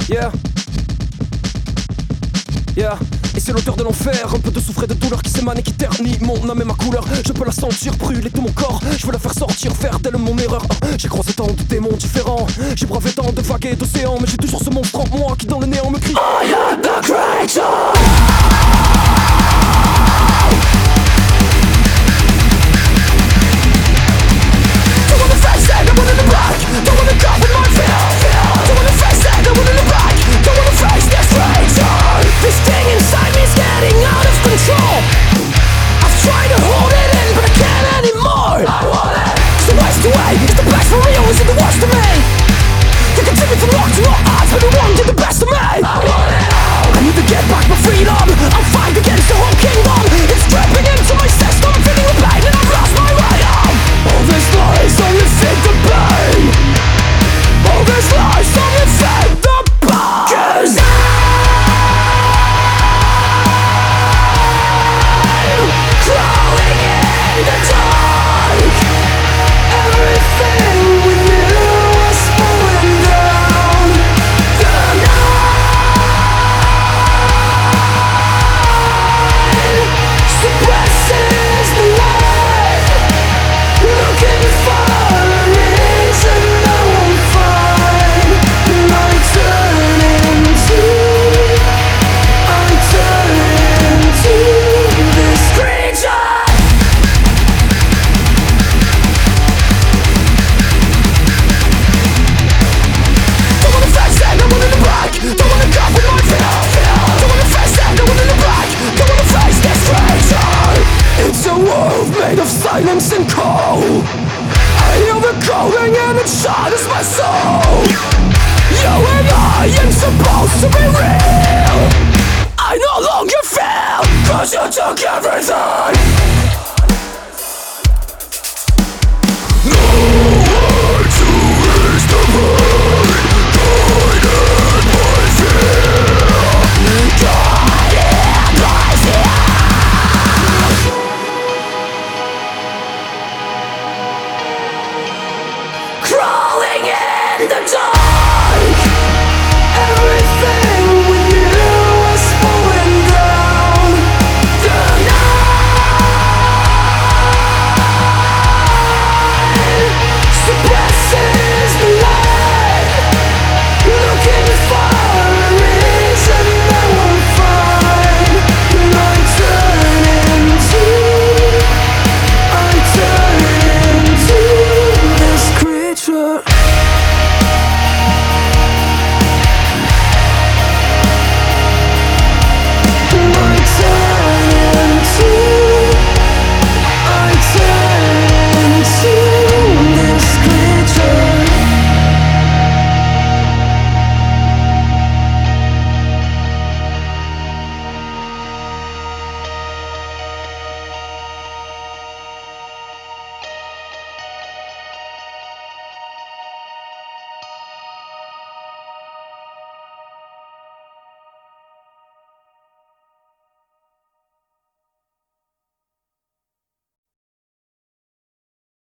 Yeah. Yeah. Et c'est l'odeur de l'enfer, un peu de souffre et de douleur qui s'émane et qui ternit mon âme et ma couleur. Je peux la sentir brûler tout mon corps, je veux la faire sortir, faire d'elle mon erreur. J'ai croisé tant de démons différents, j'ai bravé tant de vagues et d'océans, mais j'ai toujours ce monstre en moi qui dans le néant me crie I am the creator. Don't wanna face it, no one in the back. Don't wanna cope with my fear. Don't wanna face it, no one in the back. Don't wanna face this creator. This thing inside me is getting out of control. I've tried to hold it in, but I can't anymore. I want it. Cause the waste away is the best for me, or is it the worst of me? You continue to lock to your eyes, but the one did the best of me. I want it all. I need to get back my freedom. I'll fight against the whole kingdom. It's dripping into my system, feeling the pain and I've lost my way out. All these lies only feed the pain. All these lies only feed the pain. Cause crawling in the dark. Everything we knew was falling down. The night suppresses the light. Looking for a reason I won't find. And I turn into this creature. Don't wanna face it, no one in the back. Don't wanna cope with my fear. Don't wanna face it, no one in the back. Don't wanna face this creature. It's a world made of silence and cold. I hear the calling and it shatters my soul. You and I ain't supposed to be real. I no longer feel, cause you took everything. No one to ease the pain, guided by fear. Guided by fear. Crawling in the dark.